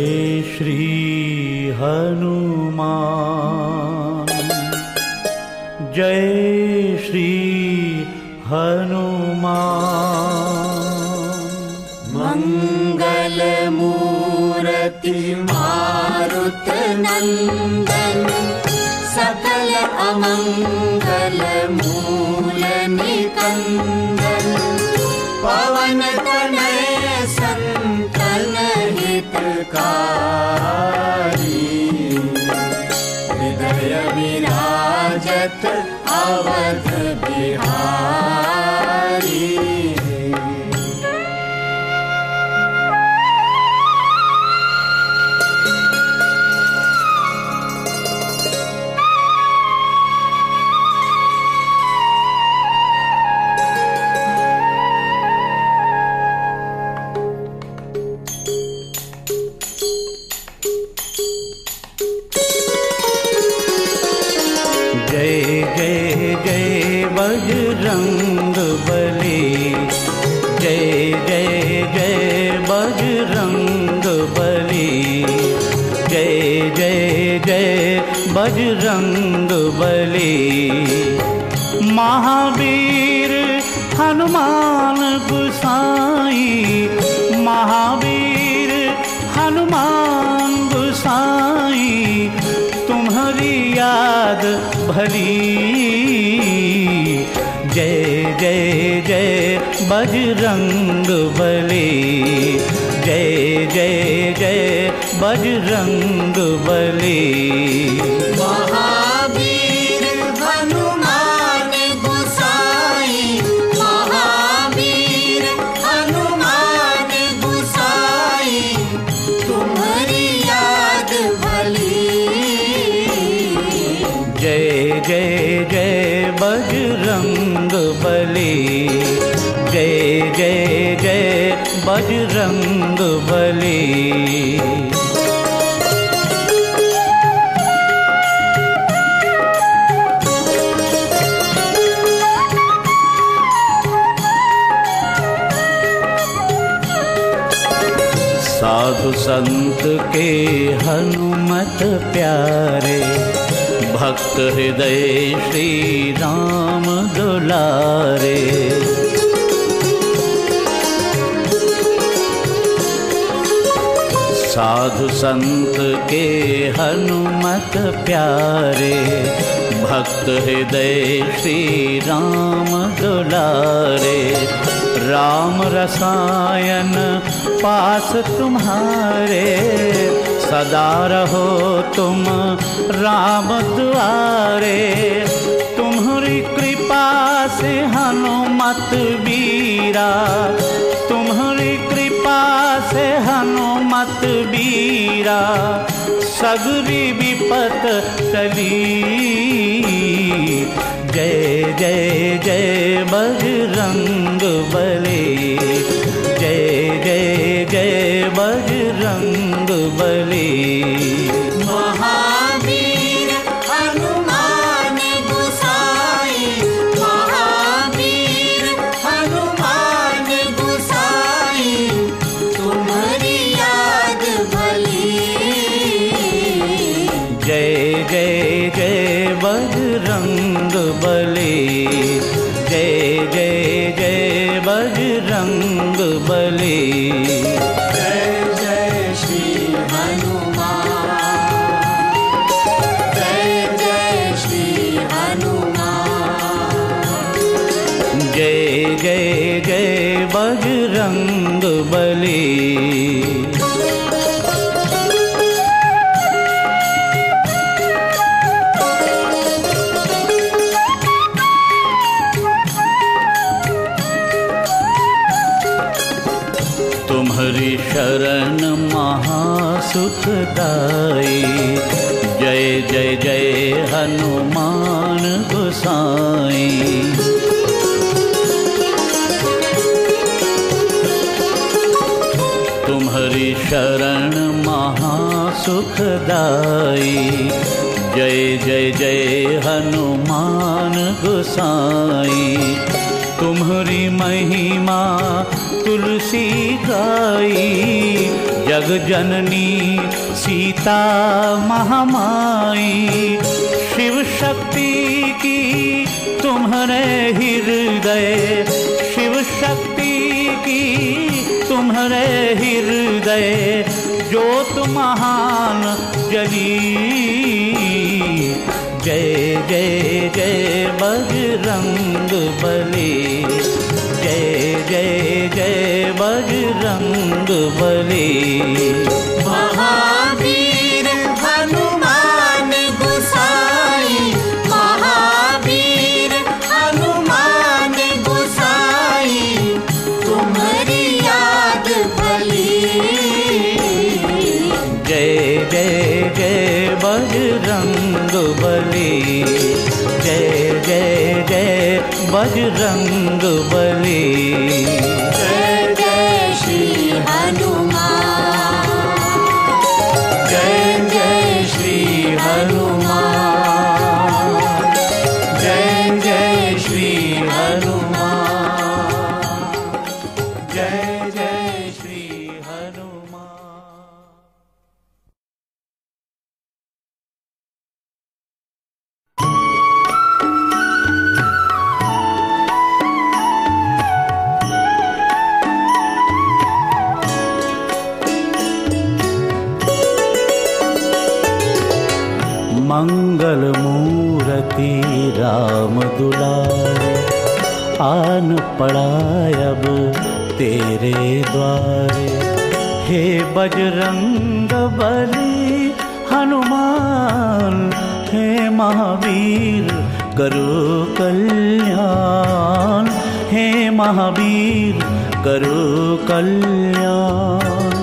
जय श्री हनुमान, जय श्री हनुमान। मंगल मूर्ति मारुत नंदन, सकल अमंगल मूल निकंदन। पवन तनय संतन हितकारी, हृदय विराजत अवध बिहारी। जय जय जय बजरंग बली, जय जय जय बजरंग बली, जय जय जय बजरंग बली। महावीर हनुमान गोसाई, महावीर हनुमान गोसाई। तुम्हारी याद भली, जय जय जय बजरंग बली, जय जय जय बजरंग बली। महावीर हनुमान गोसाई, महावीर हनुमान गोसाई। तुम्हारी याद भली, जय जय जय बजरंग बली, जय जय जय बजरंग बली। साधु संत के हनुमत प्यारे, भक्त हृदय श्री राम दुलारे। साधु संत के हनुमत प्यारे, भक्त हृदय श्री राम दुलारे। राम रसायन पास तुम्हारे, सदा रहो तुम राम दुआरे। तुम्हारी कृपा से हनुमत बीरा, तुम्हारी कृपा से हनुमत बीरा। सगरी विपत टली, जय जय जय बजरंग बली, जय जय जय बजरंग बली। महावीर हनुमान गोसाई, महावीर हनुमान गोसाई। तुम्हारी याद भली, जय जय जय बजरंग बली, जय जय जय बजरंग बली। जय जय श्री हनुमान, जय जय श्री हनुमान। जय जय जय बजरंग बली। तुम्हारी शरण महासुखदाई, जय जय जय हनुमान गोसाई। तुम्हारी शरण महासुखदाई, जय जय जय हनुमान गोसाई। तुम्हारी महिमा तुलसी गाई, जग जननी सीता महामाई। शिव शक्ति की तुम्हारे हृदय, शिव शक्ति की तुम्हारे हृदय, ज्योत महान जली। जय जय जय बजरंग बली, जय जय जय बजरंग बली। महावीर हनुमान गोसाई, महावीर हनुमान गोसाई, तुम्हारी याद भली। जय जय जय बजरंग बली, जय जय जय बजरंग बली। जय जय श्री हनुमान, जय जय श्री हनुमान, जय जय श्री हनुमान, जय जय श्री हनुमान। मंगल मूर्ति राम दुलारे, आन पड़ा अब तेरे द्वारे। हे बजरंग बली हनुमान, हे महावीर करो कल्याण, हे महावीर करो कल्याण।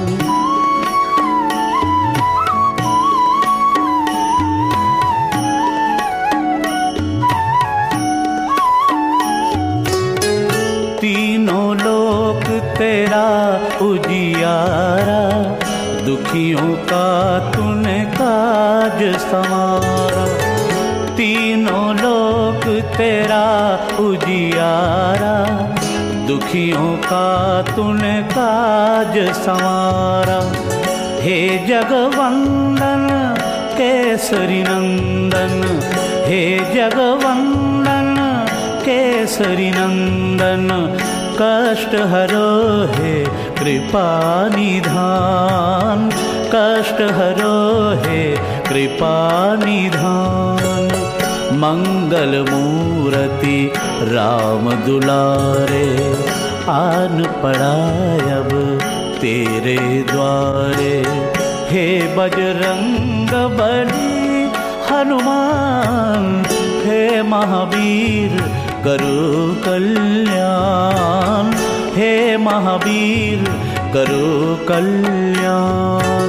तीनों लोक तेरा उजियारा, दुखियों का तूने काज संवारा। तीनों लोक तेरा उजियारा, दुखियों का तूने काज संवारा। हे जगवंदन केसरी नंदन, हे जगवंदन केसरी नंदन, कष्ट हरो है कृपा निधान, कष्ट हरो है कृपा निधान। मंगल मूर्ति राम दुलारे, आन पड़ा अब तेरे द्वारे। हे बजरंग बली हनुमान, हे महावीर करो कल्याण, हे महावीर करो कल्याण।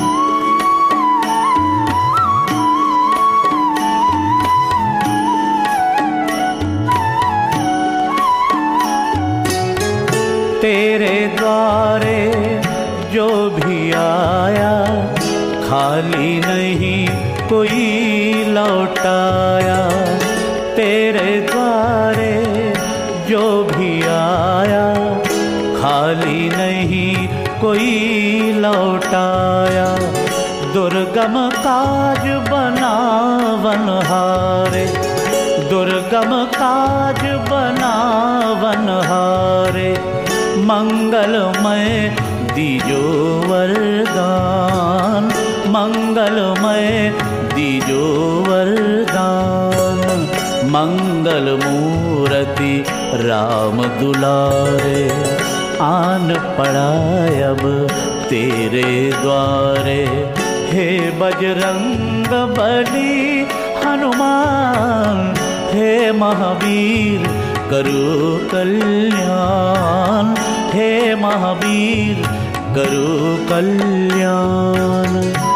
तेरे द्वारे जो भी आया, खाली नहीं कोई लौटाया। तेरे द्वारे जो भी आया, खाली नहीं कोई लौटाया। दुर्गम काज बनावन हारे, दुर्गम काज बनावन हारे। मंगलमय दीजो वरदान, मंगलमय दीजो वरदान। मंगल मूर्ति राम दुलारे, आन पड़ा अब तेरे द्वारे। हे बजरंग बली हनुमान, हे महावीर करो कल्याण, हे महावीर करो कल्याण।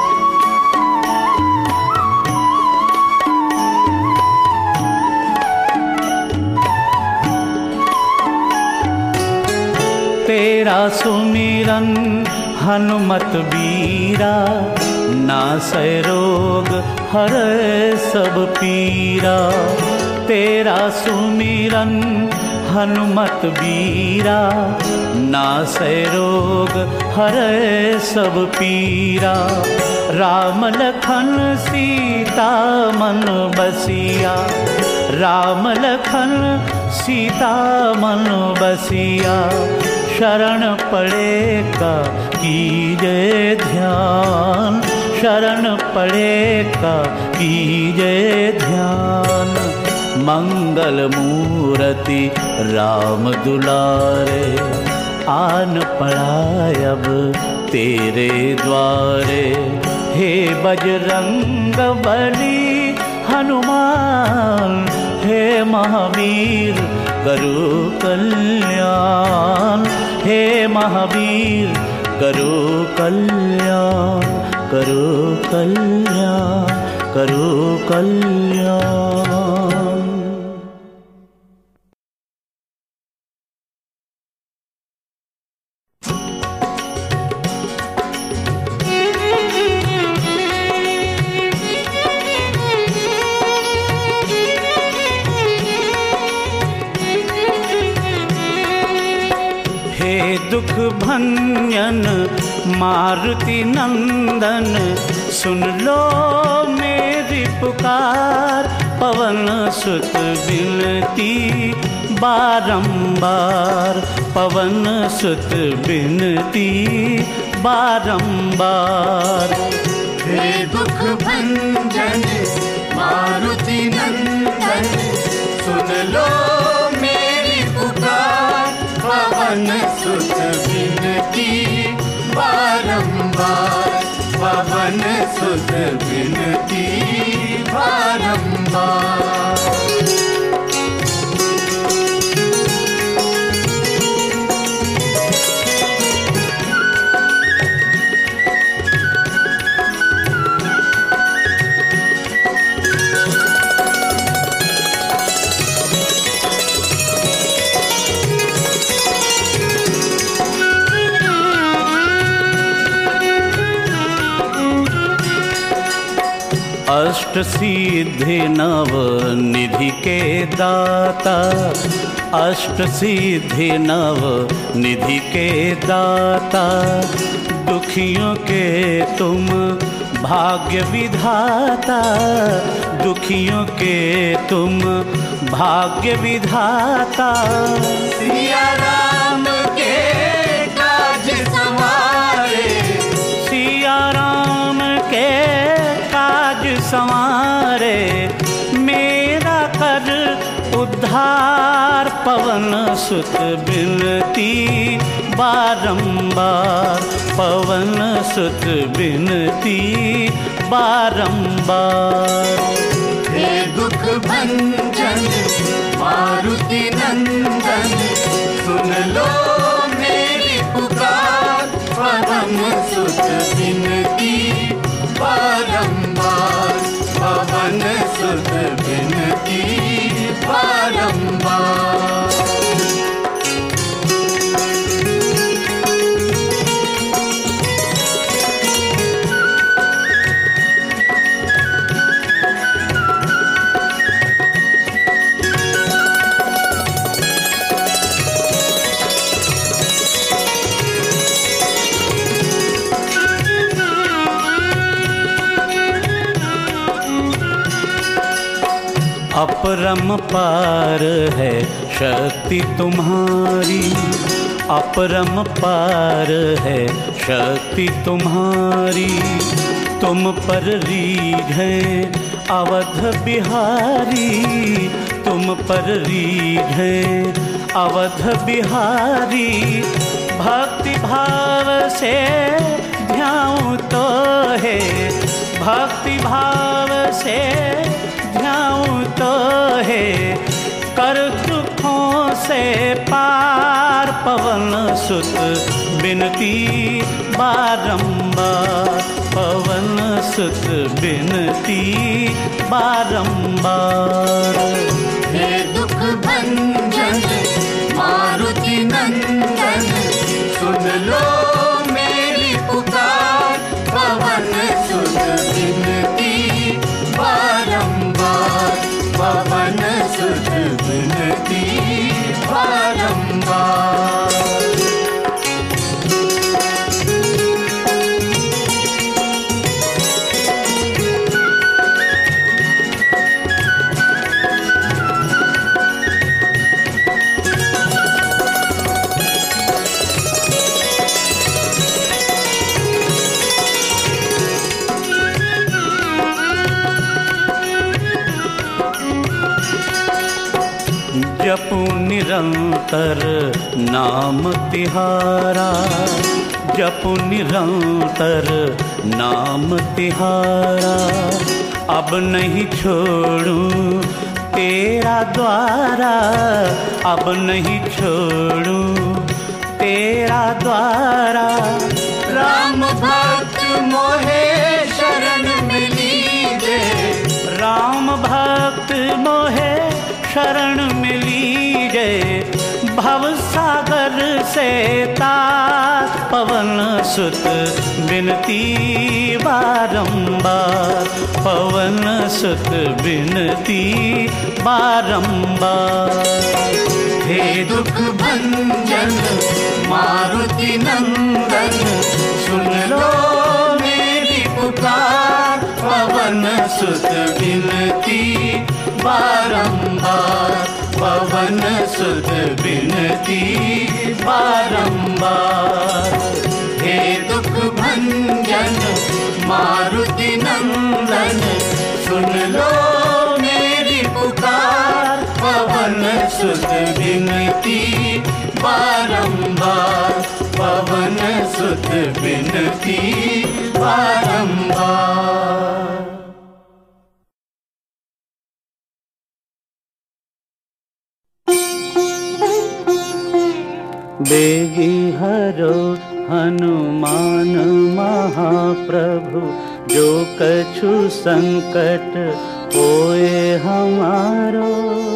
तेरा सुमिरन हनुमत बीरा, नासै रोग हरै सब पीरा। तेरा सुमिरन हनुमत बीरा, नासै रोग हरै सब पीरा। राम लखन सीता मन बसिया, राम लखन सीता मन बसिया। शरण पड़े का कीजे ध्यान, शरण पड़े का कीजे ध्यान। मंगल मूर्ति राम दुलारे, आन पड़ा अब तेरे द्वारे। हे बजरंग बली हनुमान, हे महावीर करो कल्याण। हे महावीर करो कल्याण, करो कल्याण, करो कल्याण। दुख भंजन मारुति नंदन, सुन लो मेरी पुकार। पवन सुत बिनती बारंबार, पवन सुत बिनती बारंबार। हे दुख भंजन मारुति नंदन, सुन लो मेरी पुकार। पवन सुत बिनती बारंबार, पवन सुत बिनती बारंबार। अष्ट सिद्धि नव निधि के दाता, अष्ट सिद्धि नव निधि के दाता। दुखियों के तुम भाग्य विधाता, दुखियों के तुम भाग्य विधाता। सिया राम के काज संवारे, सिया राम के काज संवारे। मेरा कर उद्धार, पवन सुत बिनती बारंबार, पवन सुत बिनती बारंबार। हे दुख भंजन मारुति नंदन, सुन लो मेरी पुकार। पवन सुत बिनती बारंबार, पवन सुत बिनती बारंबार। अपरंपार है शक्ति तुम्हारी, अपरंपार है शक्ति तुम्हारी। तुम पर रीझें अवध बिहारी, तुम पर रीझें अवध बिहारी। भक्ति भाव से ध्याऊं तो है, भक्ति भाव से ध्याऊं तो है। कर दुखों से पार, पवन सुत बिनती बारंबार, पवन सुत बिनती बारंबार। हे दुख भंजन मारुति नंदन, सुन लो मेरी पुकार। पवन सुत बिनती बारंबार, पवन सुत बिनती बारंबार। जपू निरंतर नाम तिहारा, जपू निरंतर नाम तिहारा। अब नहीं छोड़ूं तेरा द्वारा, अब नहीं छोड़ूं तेरा द्वारा। राम भक्त मोहे शरण में लीजे, राम भक्त मोहे शरण में लीजे। भव सागर से तार पवन सुत बिनती बारंबार, पवन सुत बिनती बारंबार। हे दुख भंजन मारुति नंदन, सुन लो मेरी पुकार। पवन सुत बिनती बारंबार, पवन सुत बिनती बारंबार। हे दुख भंजन मारुति नंदन, सुन लो मेरी पुकार। पवन सुत बिनती बारंबार, पवन सुत बिनती बारंबार। बेगी हरो हनुमान महाप्रभु, जो कछु संकट होए हमारो।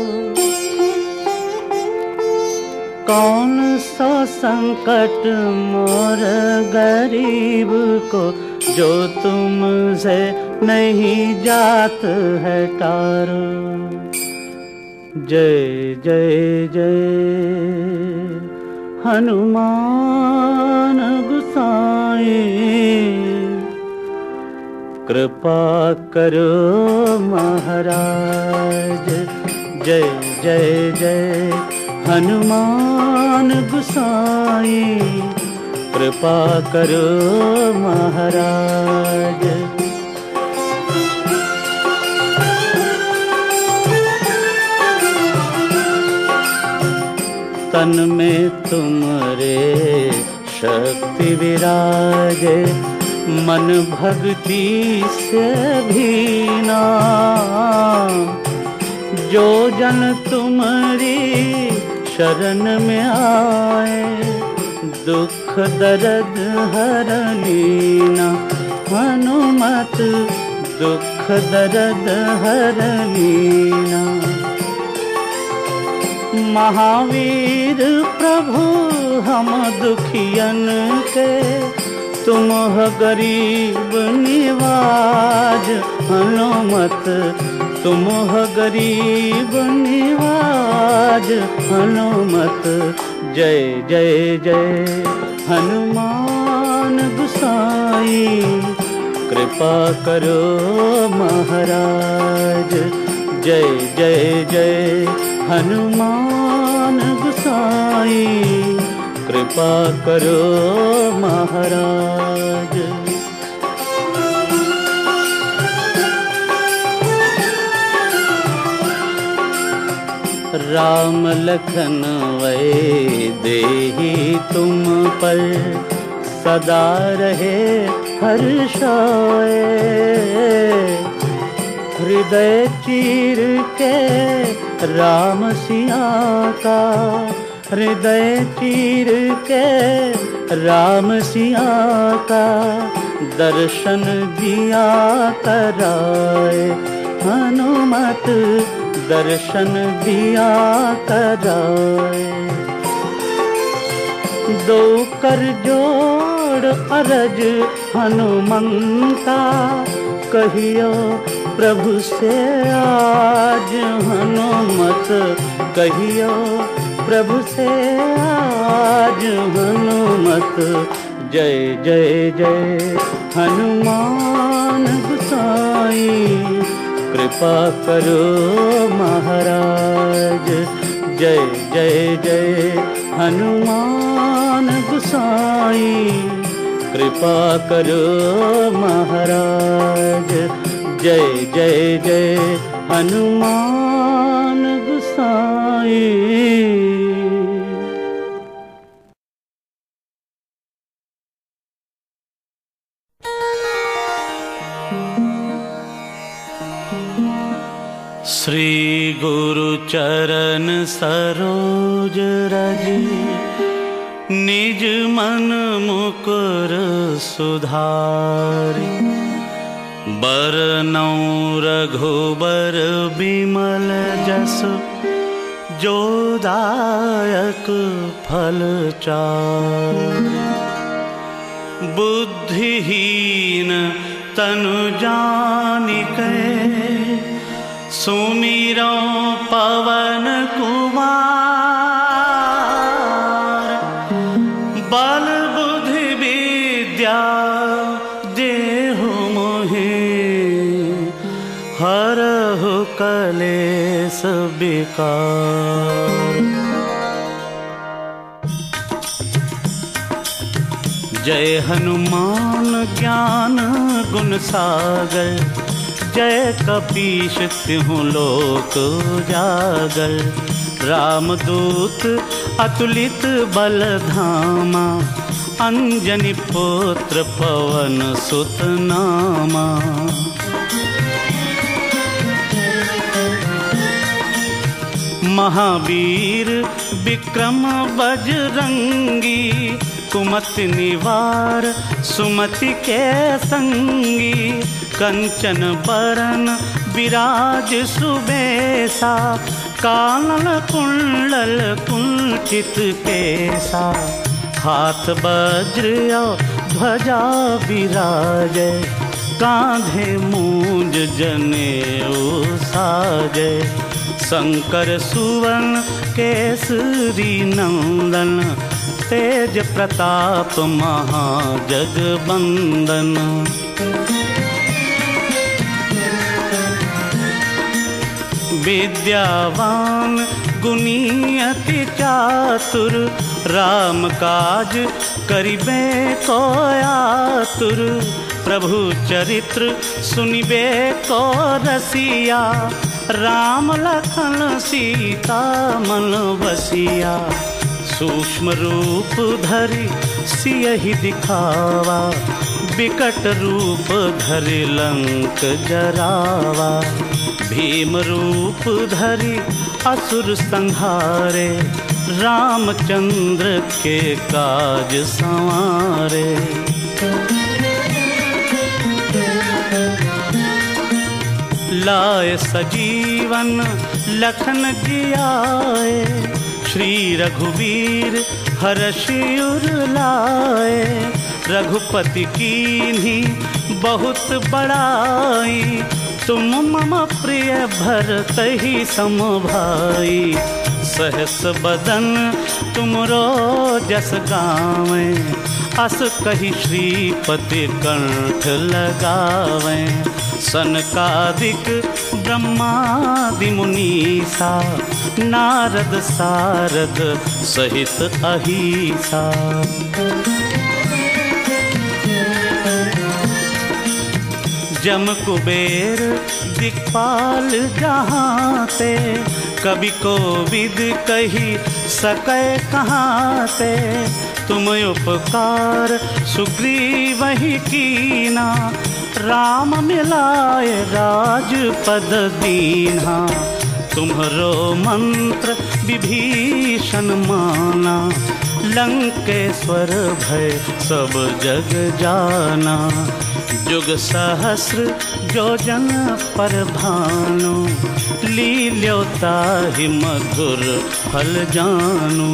कौन सा संकट मोर गरीब को, जो तुमसे नहीं जात है टारो। जय जय जय हनुमान गुसाई, कृपा करो महाराज। जय जय जय हनुमान गुसाई, कृपा करो महाराज। तन में तुमरे शक्ति विराजे, मन भक्ति से भीना। जो जन तुम्हारी शरण में आए, दुख दर्द हर लीना। हनुमत दुख दर्द हर लीना। महावीर प्रभु हम दुखियन के, तुम हो गरीब निवाज। हनुमत तुम हो गरीब निवाज। हनुमत जय जय जय हनुमान गुसाई, कृपा करो महाराज। जय जय जय हनुमान गुसाई, कृपा करो महाराज। राम लखन वै देहि तुम पर, सदा रहे हर्षोए। हृदय चीर के राम सिया का, हृदय चीर के राम सिया का। दर्शन दिया कराए हनुमत, दर्शन दिया कराए। दो कर जोड़ अरज हनुमंता, कहियो प्रभु से आज। हनुमत कहियो प्रभु से आज। हनुमत जय जय जय हनुमान गुसाई, कृपा करो महाराज। जय जय जय हनुमान गुसाई, कृपा करो महाराज। जय जय जय हनुमान गुसाई। श्री गुरु चरण सरोज रज, निज मन मुकुर सुधारि। बरनौ रघुबर बिमल जस, जो दायक फल चारि। बुद्धिहीन तनु जानिकै, सुमिरो पवन कुमार। बल बुद्धि विद्या देहु मोहि, हरहु कलेस विकार। जय हनुमान ज्ञान गुण सागर, जय कपीश तिहुँ लोक उजागर। रामदूत अतुलित बल धामा, अंजनी पुत्र पवन सुत नामा। महावीर विक्रम बजरंगी, कुमति निवार सुमति के संगी। कंचन बरन विराज सुबेसा, कानन कुंडल कुंठित केसा। हाथ वज्र ध्वजा विराजै, कांधे मूंज जनेऊ साजै। शंकर सुवन केसरी नंदन, तेज प्रताप महाजगबंदन। विद्यावान गुणी अति चातुर, राम काज करिबे को आतुर। प्रभु चरित्र सुनिबे को रसिया, राम लखन सीता मन बसिया। सूक्ष्म रूप धरि सियहि दिखावा, विकट रूप धरि लंक जरावा। भीम रूप धरि असुर संहारे, रामचंद्र के काज संवारे। लाए सजीवन लखन जियाए, श्री रघुवीर हरषि उर लाए। रघुपति कीन्ही बहुत बड़ाई, तुम मम प्रिय भरतहि सम भाई। सहस बदन तुमरो जस गावें, अस कहि श्रीपति कंठ लगावें। सनकादिक ब्रह्मादि मुनीसा, नारद सारद सहित अहीसा। जम कुबेर दिक्पाल जहाँ ते, कवि कोविद कही सकै कहाँ ते। तुम उपकार सुग्रीवहि कीना, राम मिलाए राजपद दीन्हा। तुम्हरो मंत्र विभीषण माना, लंकेश्वर भय सब जग जाना। जुग सहस्र योजन पर भानु, लील्योताहि मधुर फल जानू।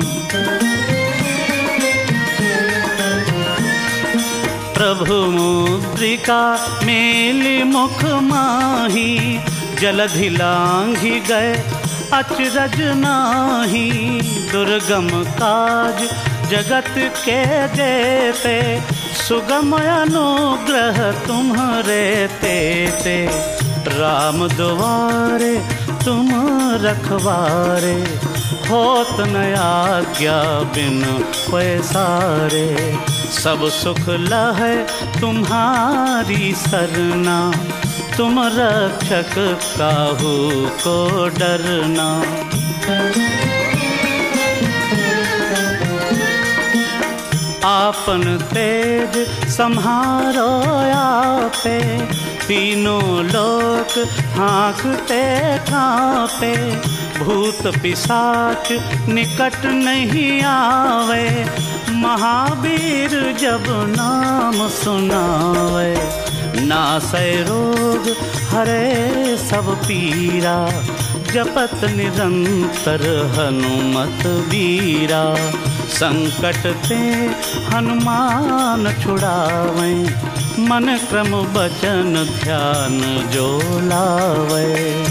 प्रभु मुद्रिका मेलि मुख माही, जलधि लांघि गए अचरज नाही। दुर्गम काज जगत के जेते, सुगम अनुग्रह तुम्हरे तेते। राम दुआरे तुम रखवारे, होत न आज्ञा बिन पैसारे। सब सुख लहै तुम्हारी सरना, तुम रक्षक काहू को डरना। आपन तेज सम्हारो आपे, तीनों लोक हाँकते कांपे। भूत पिशाच निकट नहीं आवे, महावीर जब नाम सुनावे। नासै रोग हरे सब पीरा, जपत निरंतर हनुमत बीरा। संकट ते हनुमान छुड़ावे, मन क्रम बचन ध्यान जो लावे।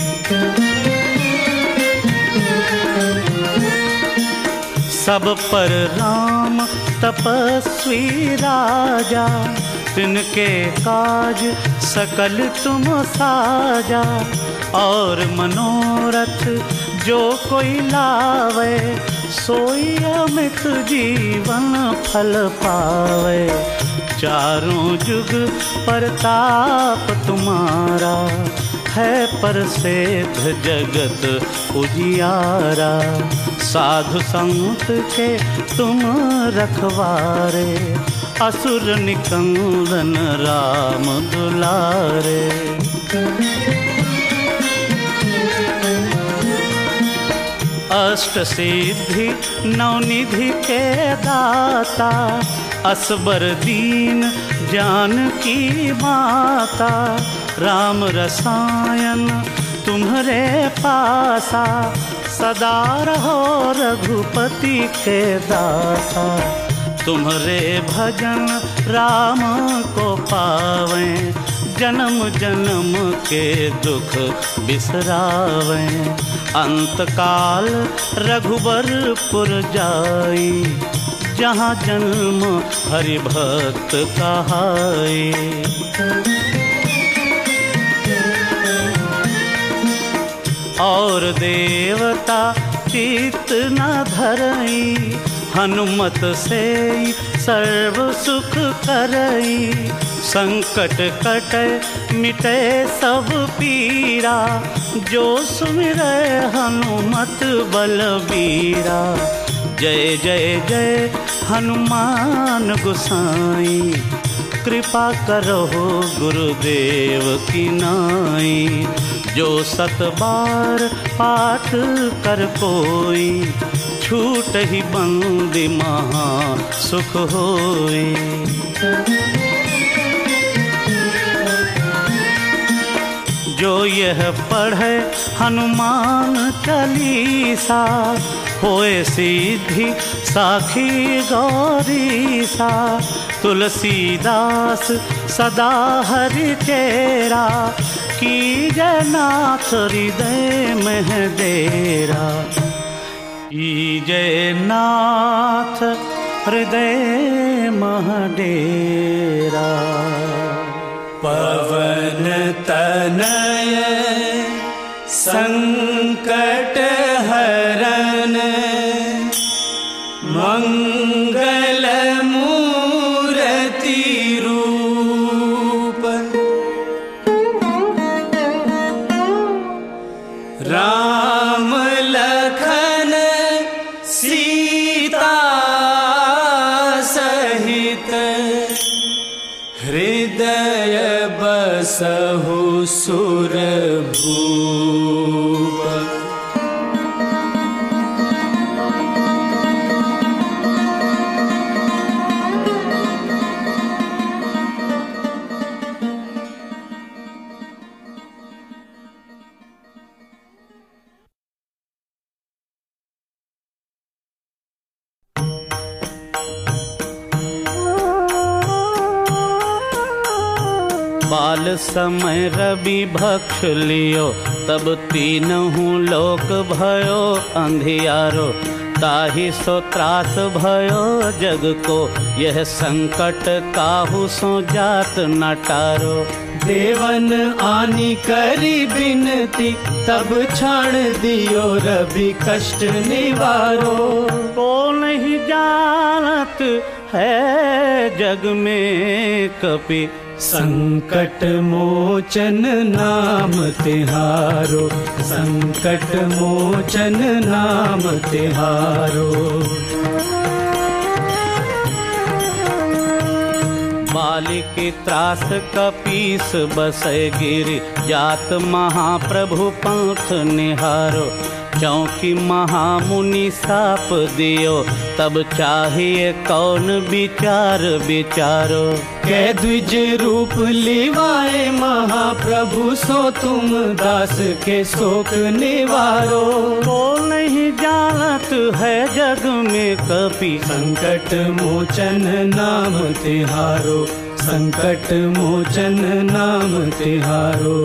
सब पर राम तपस्वी राजा, तिनके काज सकल तुम साजा। और मनोरथ जो कोई लावे, सोई अमित जीवन फल पावे। चारों जुग परताप तुम्हारा, है प्रसिद्ध जगत उजियारा। साधु संत के तुम रखवारे, असुर निकंदन राम दुलारे। अष्ट सिद्धि नवनिधि के दाता, असबर दीन जानकी माता। राम रसायन तुम्हारे पासा, सदा रहो रघुपति के दासा। तुम्हारे भजन राम को पावे, जन्म जन्म के दुख बिसरावे। अंत काल रघुबरपुर जाई, जहाँ जन्म हरि भक्त कहाई। और देवता चित्त न धरई, हनुमत से सर्व सुख करई। संकट कटे मिटे सब पीरा, जो सुमिरै हनुमत बलबीरा। जय जय जय हनुमान गोसाई, कृपा करो गुरुदेव की नाई। जो 7 बार पाठ कर कोई, छूट ही बंदी महा सुख होई। जो यह पढ़े हनुमान चालीसा, होए सिद्धि साखी गौरीसा। तुलसीदास सदा हरि चेरा, कीजय नाथ हृदय में डेरा। कीजय नाथ हृदय में डेरा। पवन तनय संकट हरन, मंगल मूर्ति रूप। राम लखन सीता सहित, हृदय बसहु सुरभूप। बाल समय रवि भक्ष लियो, तब तीनहु लोक भयो अंधियारो। ताहि सो त्रास भयो जग को, यह संकट काहू सो जात न टारो। देवन आनी करी बिनती, तब छाण दियो रवि कष्ट निवारो। को नहीं जानत है जग में कपि, संकट मोचन नाम तिहारो, संकट मोचन नाम तिहारो। बालिक त्रास कपीस बसै गिरि, जात महाप्रभु पंथ निहारो। चौकी महामुनि साप दियो, तब चाहिए कौन विचार विचारो। कै द्विज रूप लिवाए महाप्रभु, सो तुम दास के शोक निवारो। को नहीं जानत है जग में कपि, संकट मोचन नाम तिहारो, संकट मोचन नाम तिहारो।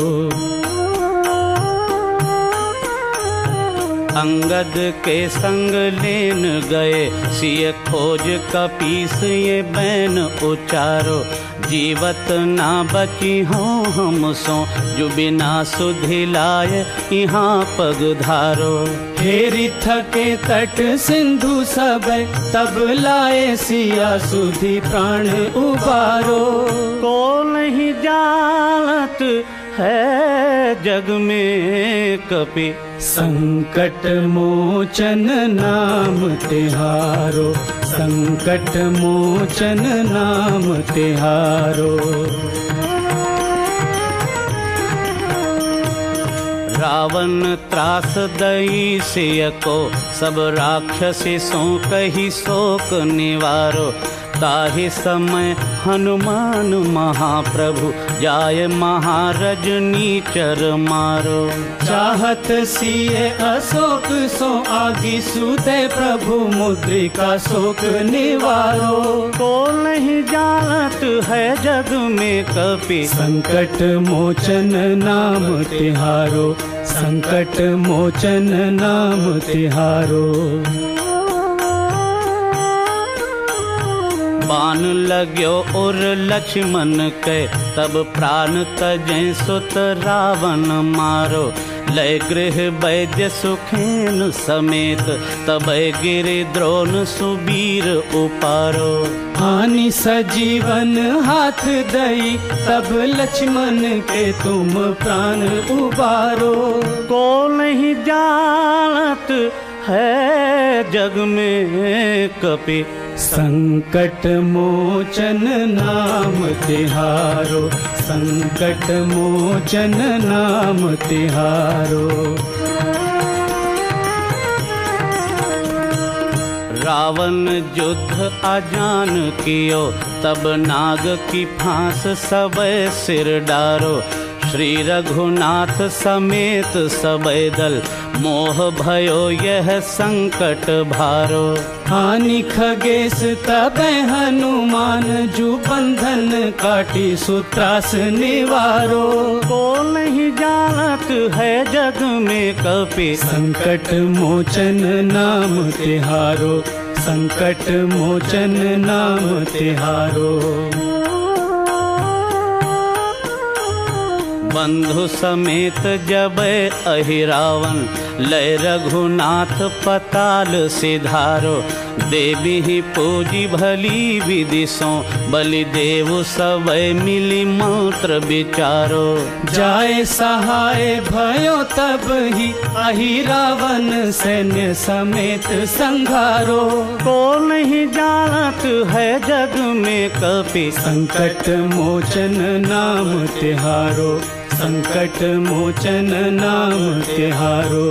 अंगद के संग लेन गए, सिय खोज कपीस ये बैन उचारो। जीवत ना बची हो हम सो, जो बिना सुधि लाए यहाँ पग धारो। हेरि थके तट सिंधु सब, तब लाए सिया सुधि प्राण उबारो। को नहीं जानत है जग में कपि, संकट मोचन नाम तिहारो, संकट मोचन नाम तिहारो। रावण त्रास दई सिय को, सब राक्षसी सो कही शोक निवारो। ताहि समय हनुमान महाप्रभु, जाय महारज नीचर मारो। चाहत सिए अशोक सो आगी सूते, प्रभु मुद्रिका शोक निवारो। को नहीं जानत है जग में कपि, संकट मोचन नाम तिहारो, संकट मोचन नाम तिहारो। बाण लाग्यो और लक्ष्मण के, तब प्राण तजै सुत रावण मारो। लय गृह वैद्य सुखेन समेत, तब गिरि द्रोण सुबीर उपारो। हानि सजीवन हाथ दई, तब लक्ष्मण के तुम प्राण उबारो। को नहीं जानत है जग में कपि, संकट मोचन नाम तिहारो, संकट मोचन नाम तिहारो। रावण युद्ध अजान कियो, तब नाग की फांस सबे सिर डारो। श्री रघुनाथ समेत सबे दल, मोह भयो यह संकट भारो। हानि खगेश तबै हनुमान, जू बंधन काटी सुत्रास निवारो। को नहीं जानत है जग में कपि, संकट मोचन नाम तिहारो, संकट मोचन नाम तिहारो। बंधु समेत जबै अहिरावन, लय रघुनाथ पताल सिधारो। देवी ही पूजी भली विधि सो, बलि देव सबे मिली मंत्र विचारो। जाए सहाय भयो तब ही, अहिरावन सैन्य समेत संघारो। को नहीं जानत है जग में कपि, संकट मोचन नाम तिहारो, संकट मोचन नाम तिहारो।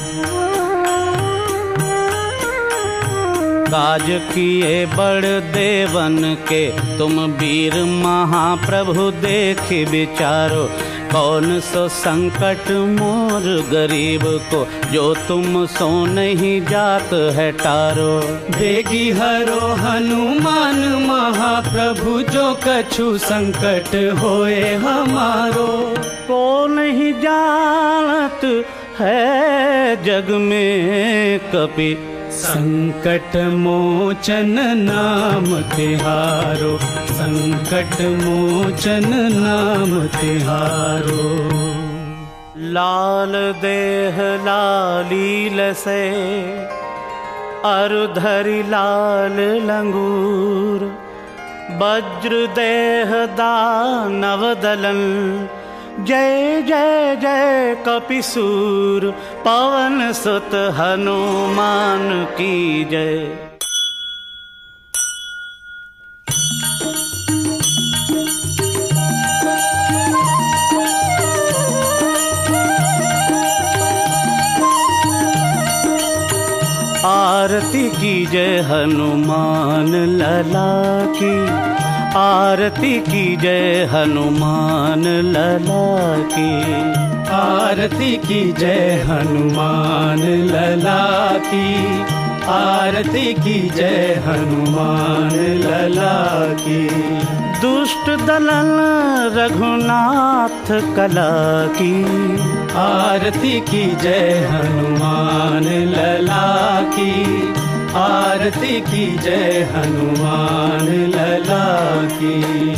काज किए बड़ देवन के, तुम वीर महाप्रभु देख विचारो। कौन सो संकट मोर गरीब को, जो तुम सो नहीं जात है टारो। देगी हरो हनुमान महाप्रभु, जो कछु संकट होए हमारो। को नहीं जानत है जग में कपि, संकट मोचन नाम तिहारो, संकट मोचन नाम तिहारो। लाल देह लालील से, अरु धरि लाल लंगूर। वज्र देह दानव दलन, जय जय जय कपिसूर, पवन सुत हनुमान की जय। आरती कीजय हनुमान लला की, आरती कीजय हनुमान लला की, आरती कीजय हनुमान लला की, आरती कीजय हनुमान लला की। दुष्ट दलन रघुनाथ कला की, आरती कीजय हनुमान लला की, आरती कीजय हनुमान लला की।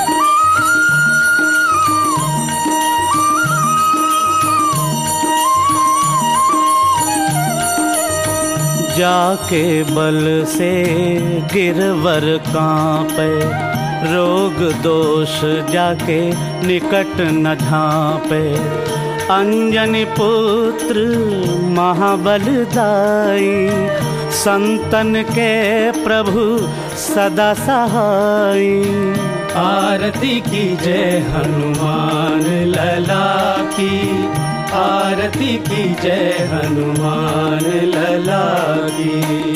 जाके बल से गिरवर कांपे, रोग दोष जाके निकट न झांपे। अंजनी पुत्र महाबलदाई, संतन के प्रभु सदा सहाई। आरती कीजय हनुमान लला की, आरती कीजय हनुमान लला की।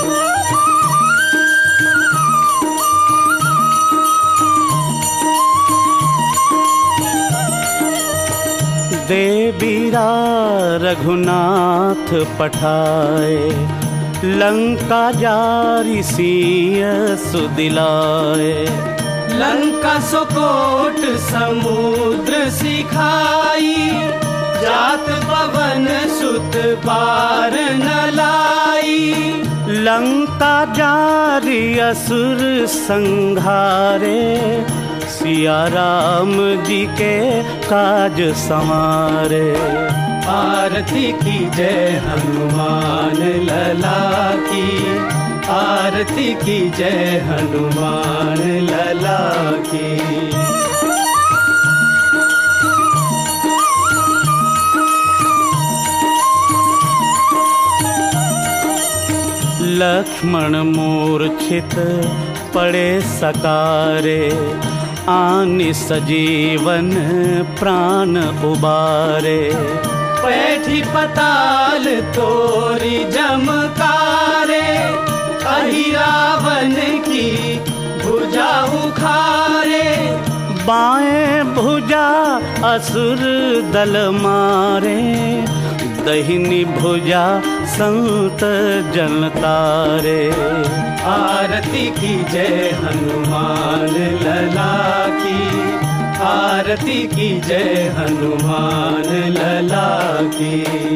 दे बीरा रघुनाथ पठाए, लंका जारी सिय सुदिलाए। लंका सुकोट समुद्र सिखाई, जात पवन सुत पार न लाई। लंका जारी असुर संहारे, सिया राम जी के काज संवारे। आरती कीजय हनुमान लला की, आरती कीजय हनुमान लला की। लक्ष्मण मूर्छित पड़े सकारे, आनि सजीवन प्राण उबारे। पैठी पताल तोरी जमकारे, अहि रावण की भुजा उखारे। बाएं भुजा असुर दल मारे, दहिनी भुजा संत जन तारे। आरती कीजय हनुमान लला की, आरती कीजय हनुमान लला की।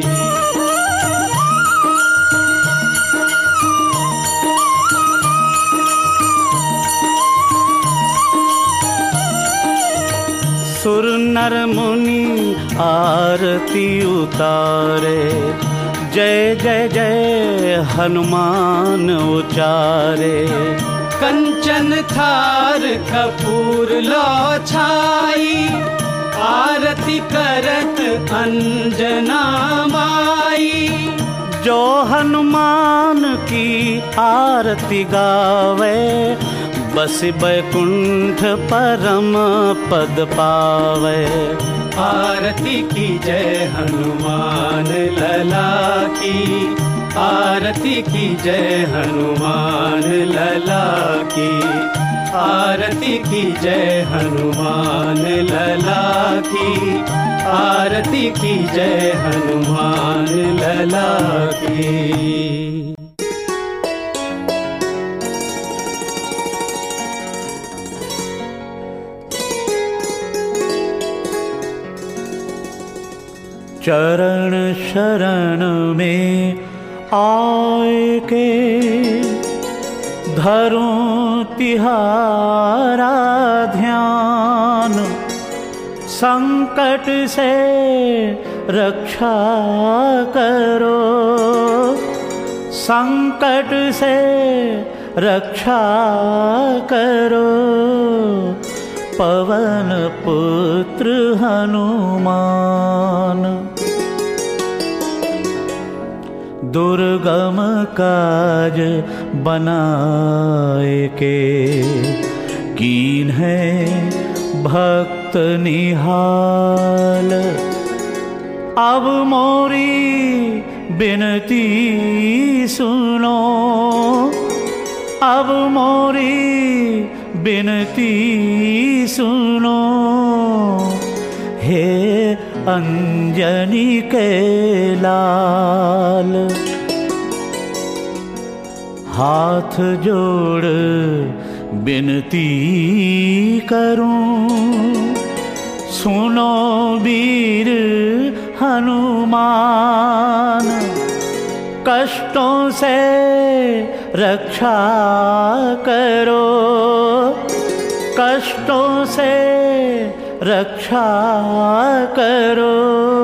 सुर नर मुनि आरती उतारे, जय जय जय हनुमान उचारे। कंचन थार कपूर लो छाई, आरती करत अंजना माई। जो हनुमान की आरती गावे, बस बैकुंठ परम पद पावे। आरती कीजय हनुमान लला की, आरती कीजय हनुमान लला की। आरती कीजय हनुमान लला की, आरती कीजय हनुमान लला की। चरण शरण में आए के, धरूं तिहारा ध्यान। संकट से रक्षा करो, संकट से रक्षा करो पवन पुत्र हनुमान। दुर्गम काज बनाए के कीन्हे भक्त निहाल। अब मोरी बिनती सुनो, अब मोरी बिनती सुनो। हे अंजनी के लाल, हाथ जोड़ बिनती करूं, सुनो वीर हनुमान। कष्टों से रक्षा करो, कष्टों से रक्षा करो।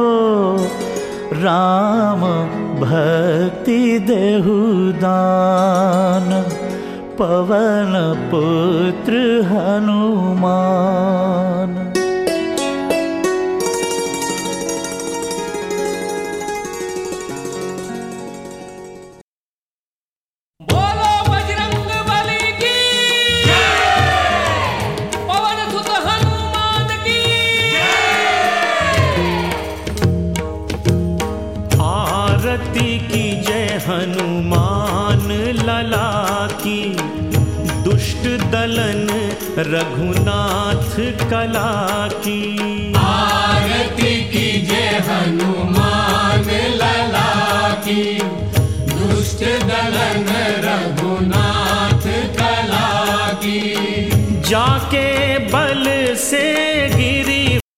राम भक्ति देहु दान, पवन पुत्र हनुमान। बोलो बजरंग बली की जय, पवन सुत हनुमान की जय। आरती की जय हनुमान लला की, दुष्ट दलन रघुनाथ कला की। आरती की जय हनुमान लला की, दुष्ट दलन रघुनाथ कला की। जाके बल से गिरी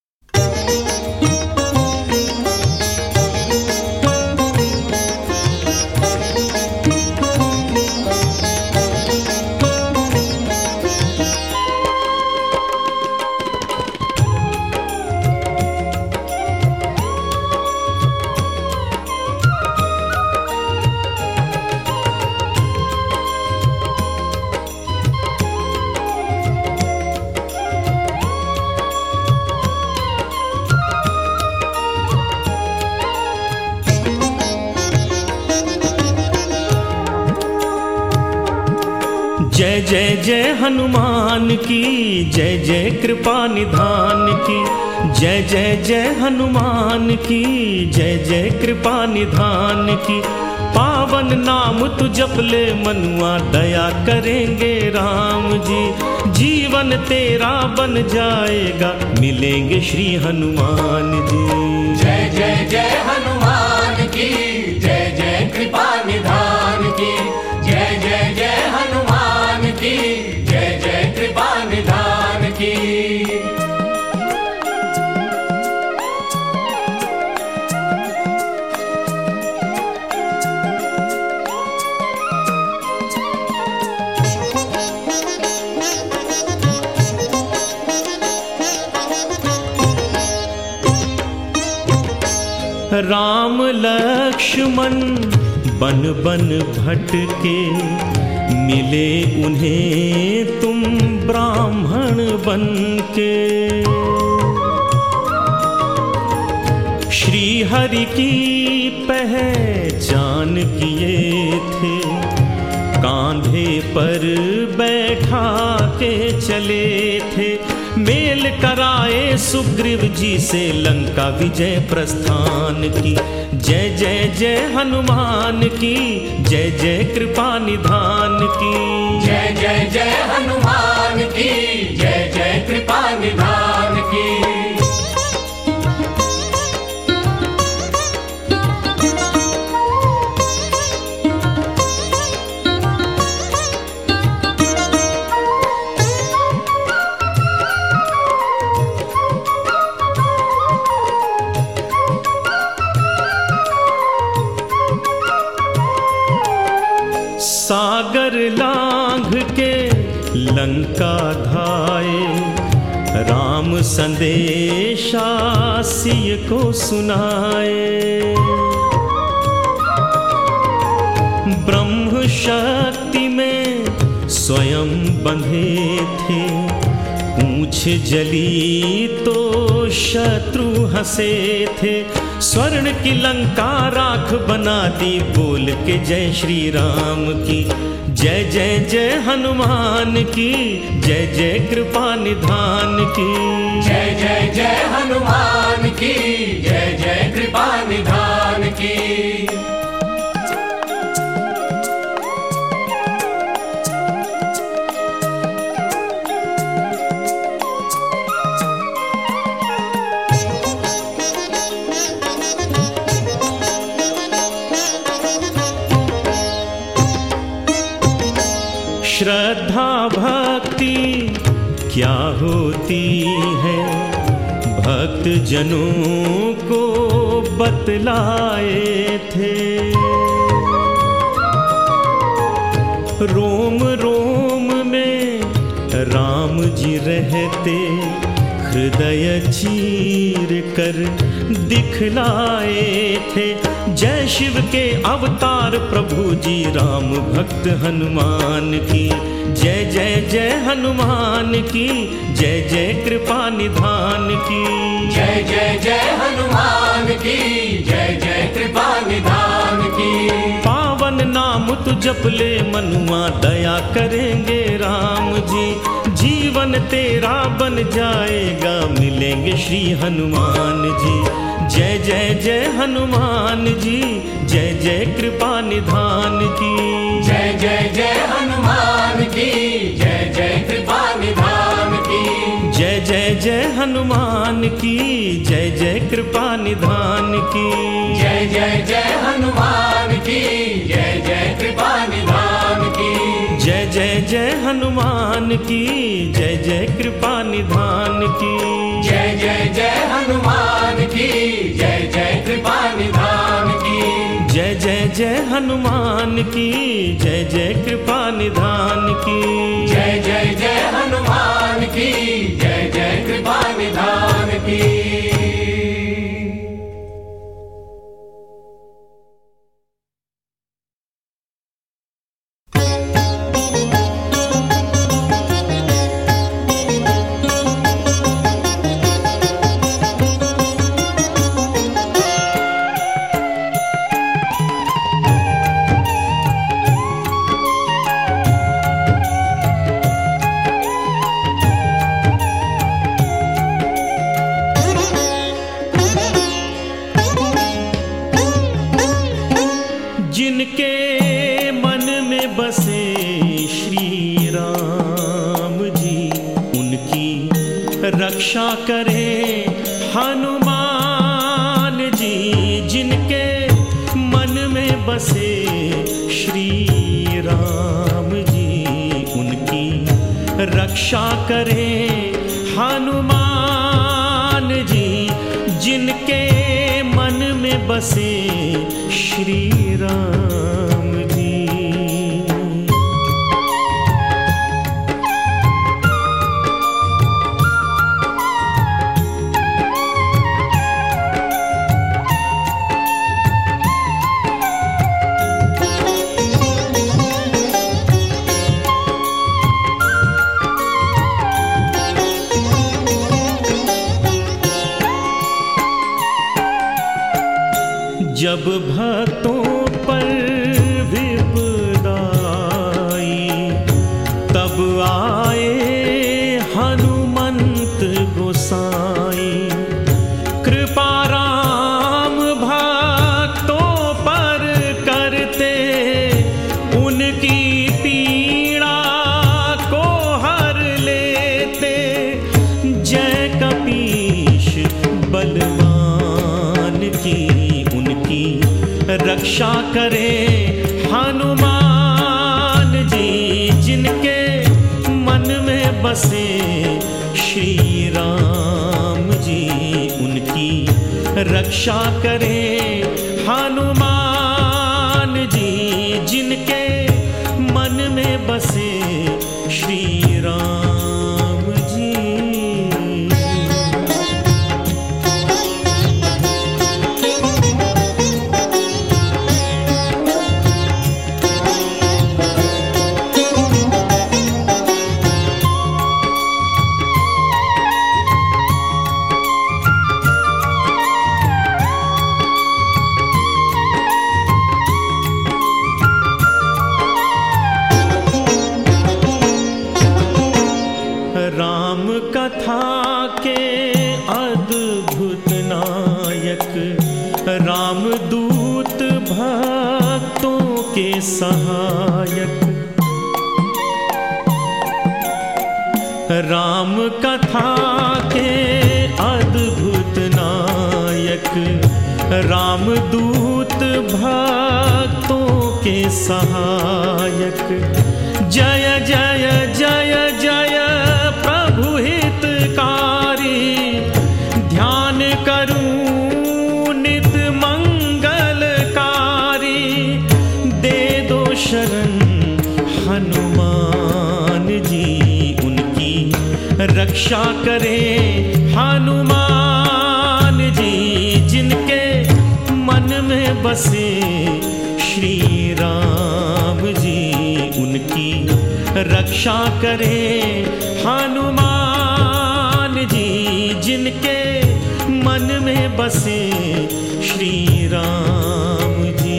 जय जय जय हनुमान की, जय जय कृपा निधान की। जय जय जय हनुमान की, जय जय कृपा निधान की। पावन नाम तु जप ले मनुआ, दया करेंगे राम जी। जीवन तेरा बन जाएगा, मिलेंगे श्री हनुमान जी। जय जय जय हनुमान की, जय जय कृपा निधान की। जय जय जय हनुमान की, जय जय कृपा निधान की। राम लक्ष्मण बन बन भटके, मिले उन्हें तुम ब्राह्मण बनके। श्री हरि की पहचान किए थे, कांधे पर बैठा के चले थे। मेल कराए सुग्रीव जी से, लंका विजय प्रस्थान की। जय जय जय हनुमान की, जय जय कृपा निधान की। जय जय जय हनुमान की, जय जय कृपा निधान की। सागर लांघ के लंका धाये, राम संदेशा सिय को सुनाए। ब्रह्म शक्ति में स्वयं बंधे थे, पूंछ जली तो शत्रु हंसे थे। स्वर्ण की लंका राख बना दी, बोल के जय श्री राम की। जय जय जय हनुमान की, जय जय कृपा निधान की। जय जय जय हनुमान की, जय जय कृपा निधान की। श्रद्धा भक्ति क्या होती है, भक्त जनों को बतलाए थे। रोम रोम में राम जी रहते, हृदय चीर कर दिखलाए थे। जय शिव के अवतार प्रभु जी, राम भक्त हनुमान की। जय जय जय हनुमान की, जय जय कृपा निधान की। जय जय जय हनुमान की, जय जय कृपा निधान की। पावन नाम तु जप ले मनुआ, दया करेंगे राम जी। जीवन तेरा बन जाएगा, मिलेंगे श्री हनुमान जी। जय जय जय हनुमान जी, जय जय कृपा निधान की। जय जय जय हनुमान की, जय जय कृपा निधान की। जय जय जय हनुमान की, जय जय कृपा निधान की। जय जय जय हनुमान की, जय जय कृपा निधान की। जय जय जय हनुमान की, जय जय कृपा निधान की। जय जय जय हनुमान की, जय जय कृपा निधान की। जय जय जय हनुमान की, जय जय कृपा निधान की। जय जय जय हनुमान की, जय जय कृपा निधान की। जिनके मन में बसे श्री राम जी, उनकी रक्षा करें हनुमान जी। जिनके मन में बसे श्री राम जी, उनकी रक्षा करें हनुमान जी। जिनके मन में बसे श्री राम जी। जब भक्तों पर विपदा आई, तब आए हनुमंत गोसाई। कृपा राम भक्तों पर करते, उनकी पीड़ा को हर लेते। जय कपीश बलवान की, रक्षा करें हनुमान जी। जिनके मन में बसे श्री राम जी, उनकी रक्षा करें हनुमान जी। जिनके मन में बसे श्री राम जी। सहायक। राम कथा के अद्भुत नायक, रामदूत भक्तों के सहायक। जय जय जय जय प्रभु हितकारी, ध्यान करूं नित मंगलकारी। दे दो शरण हनुमान जी, उनकी रक्षा करें हनुमान जी। जिनके मन में बसे श्री राम जी, उनकी रक्षा करें हनुमान जी। जिनके मन में बसे श्री राम जी।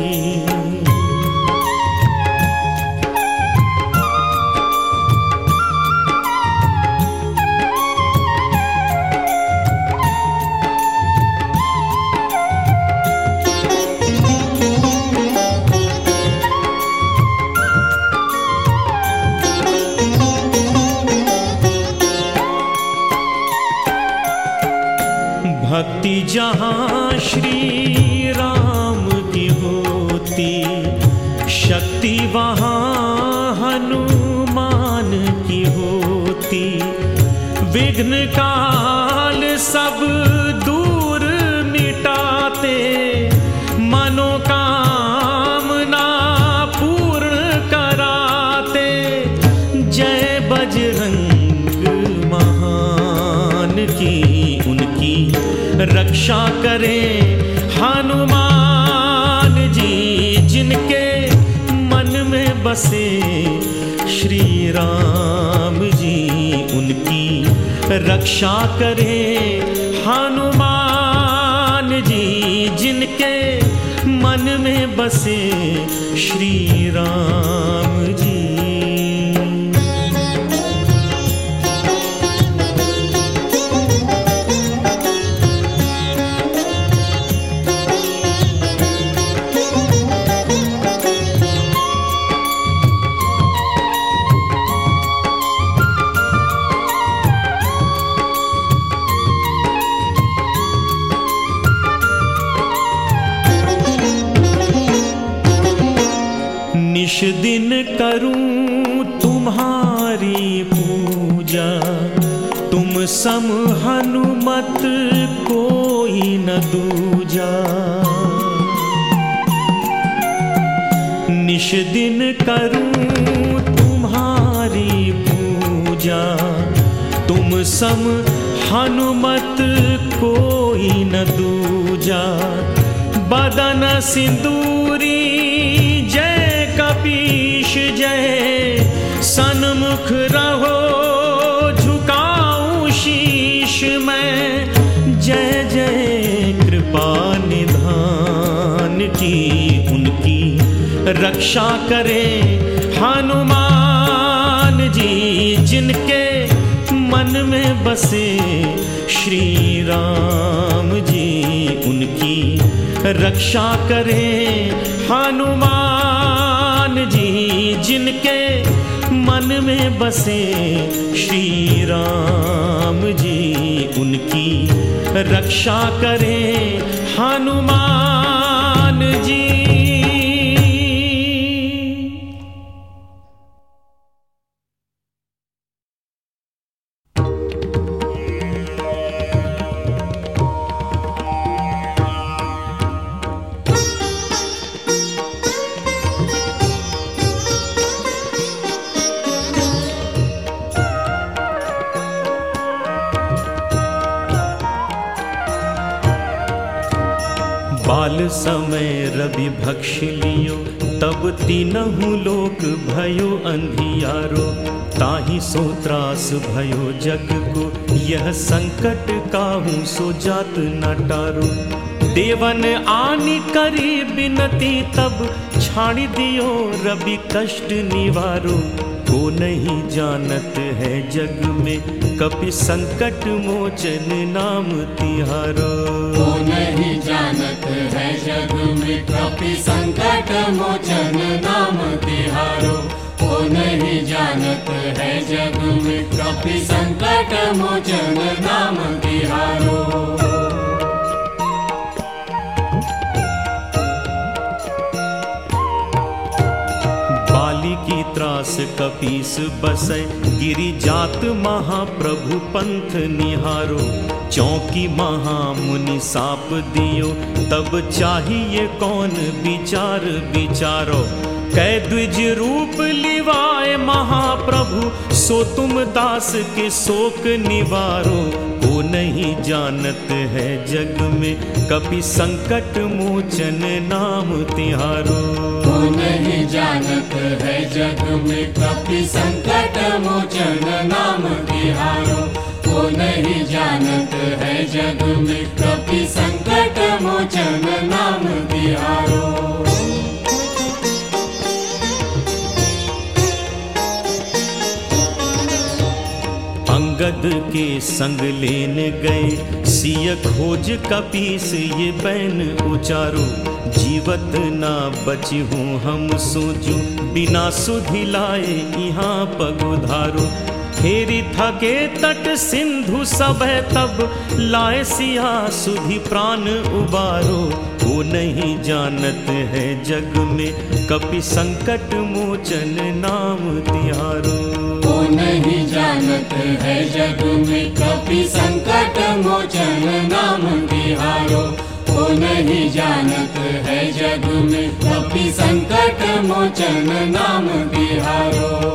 भक्ति जहाँ श्री राम की होती, शक्ति वहाँ हनुमान की होती। विघ्न काल सब दूर मिटाते, मनोकामना पूर्ण कराते। जय बजरंग महान की, उनकी रक्षा करें हनुमान जी। जिनके मन में बसे श्री राम जी, उनकी रक्षा करें हनुमान जी। जिनके मन में बसे श्री राम जी। निश दिन करूं तुम्हारी पूजा, तुम सम हनुमत कोई न दूजा। निश दिन करूं तुम्हारी पूजा, तुम सम हनुमत कोई न दूजा। बदन सिंदूरी जय कपीश जय, सन्मुख रहो झुकाऊं शीश मैं। जय जय कृपा निधान की, उनकी रक्षा करें हनुमान जी। जिनके मन में बसे श्री राम जी, उनकी रक्षा करें हनुमान जी। जिनके मन में बसे श्री राम जी, उनकी रक्षा करें हनुमान जी। बाल समय रवि भक्ष लियो, तब तीनहु लोक भयो अंधियारो। ताहि सो त्रास भयो जग को, यह संकट काहू सो जात न टारो। देवन आनि करी बिनती, तब छाड़ दियो रवि कष्ट निवारो। को नहीं जानत है जग में, कपि संकट मोचन नाम तिहारो। को नहीं जानत है जग में, कपि संकट मोचन नाम तिहारो। को नहीं जानत है जग में, कपि संकट मोचन नाम तिहारो। बाली की त्रास कपीस बसै, गिरि जात महाप्रभु पंथ निहारो। चौकी महामुनि साप दियो, तब चाहिए कौन विचार विचारो। कै द्विज रूप लिवाए महाप्रभु, सो तुम दास के शोक निवारो। को नहीं जानत है जग में, कपि संकट मोचन नाम तिहारो। को नहीं जानत है जग में, कपि संकट मोचन नाम तिहारो। को नहीं जानत है जग में, कपि संकट मोचन नाम तिहारो। अंगद के संग लेन गए, सिय खोज कपीस ये बैन उचारो। जीवत ना बची हूँ हम सोचू, बिना सुधि लाए यहाँ पग उधारो। फेरी थके तट सिंधु सब तब, लाए सिया सुधि प्राण उबारो। को नहीं जानत है जग में, कपि संकट मोचन नाम तिहारो। को नहीं जानत है जग में, कपि संकट मोचन नाम तिहारो। को नहीं जानत है जग में, कपि संकट मोचन नाम तिहारो।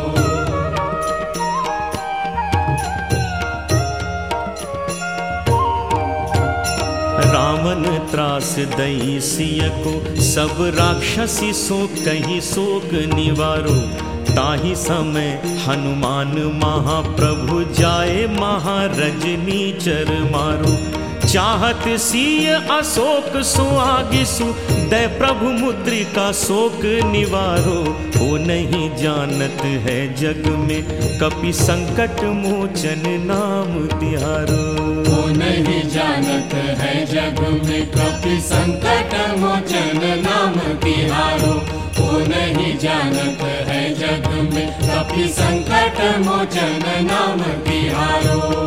रावण त्रास दई सिय को, सब राक्षसी सो कहीं शोक निवारो। ताहि समय हनुमान महाप्रभु, जाए महारजनी चर मारो। चाहत सिय अशोक सुआगिसु, दय प्रभु मुद्रिका शोक निवारो। को नहीं जानत है जग में, कपि संकट मोचन नाम तिहारो। को नहीं जानत है जग में, कपि संकट मोचन नाम तिहारो। को नहीं जानत है जग में, कपि संकट मोचन नाम तिहारो।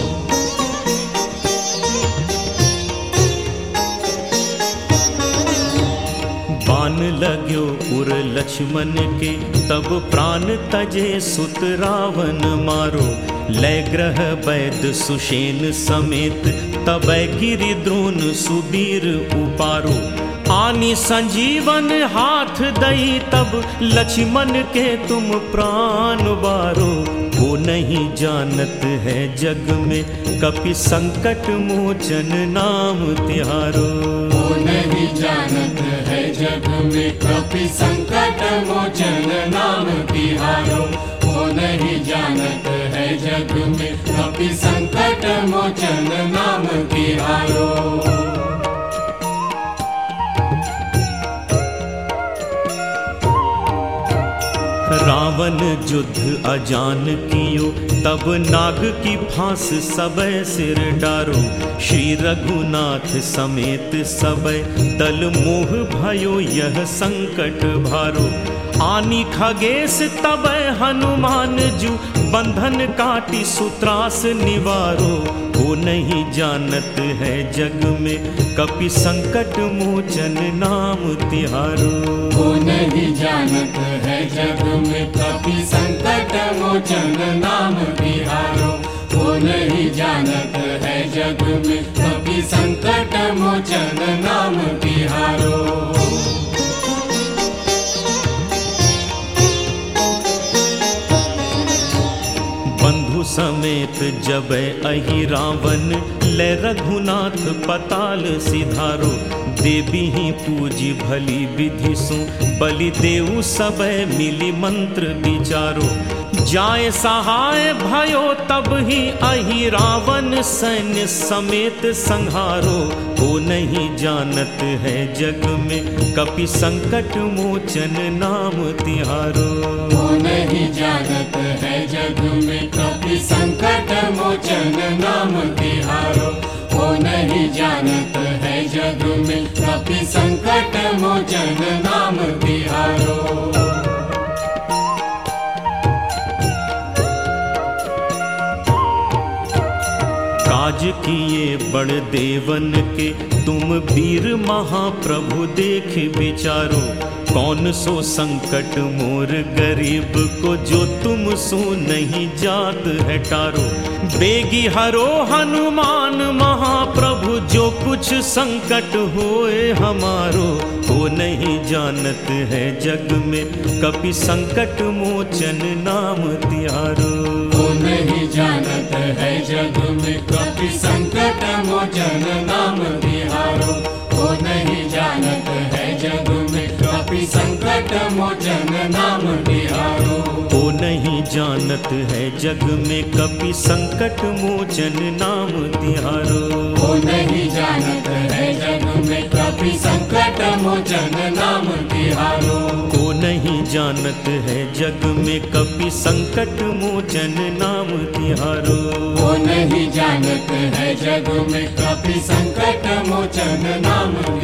बान लाग्यो उर लक्ष्मण के, तब प्राण तजे सुत रावण मारो। लय ग्रह वैद सुषेण समेत, तब गिरि द्रोण सुबीर उपारो। आनी संजीवन हाथ दई, तब लक्ष्मण के तुम प्राण बारो। को नहीं जानत है जग में, कपि संकट मोचन नाम तिहारो। को नहीं जानत है जग में, कपि संकट मोचन नाम तिहारो। को नहीं जानत है जग में, कपि संकट मोचन नाम तिहारो। रावण युद्ध अजान कियो, तब नाग की फांस सबय सिर डारो। श्री रघुनाथ समेत सबय, दल मोह भयो यह संकट भारो। आनी खगेश तबय हनुमान जू, बंधन काटी सुत्रास निवारो। को नहीं जानत है जग में, कपि संकट मोचन नाम तिहारो। को नहीं जानत है जग में, कपि संकट मोचन नाम तिहारो। को नहीं जानत है जग में, कपि संकट मोचन नाम तिहारो। बंधु समेत जब अहि रावण, ले रघुनाथ पताल सिधारो। देवी ही पूजी भली विधि सु बलि देऊ सबय मिली मंत्र विचारो जाय सहाय भयो तब ही अहि रावण सैन्य समेत संहारो वो नहीं जानत है जग में कपि संकट मोचन नाम तिहारो वो नहीं जानत है जग में कपि संकट मोचन नाम तिहारो वो नहीं जानत है जग में कपि संकट मोचन नाम तिहारो काज किए बड़ देवन के तुम वीर महाप्रभु देख विचारो कौन सो संकट मोर गरीब को जो तुम सो नहीं जात है टारो बेगी हरो हनुमान महाप्रभु जो कुछ संकट होए हमारो वो नहीं जानत है जग में कपि संकट मोचन नाम तिहारो वो नहीं जानत है जग में कपि संकट मोचन नाम तिहारो वो नहीं जानत है जग में कपि संकट मोचन नाम तिहारो वो नहीं जानत है जग में कपि संकट मोचन नाम तिहारो वो नहीं जानत है जग में कपि संकट मोचन नाम तिहारो वो नहीं जानत है जग में कपि संकट मोचन नाम तिहारो वो नहीं जानत है जग में कपि संकट मोचन नाम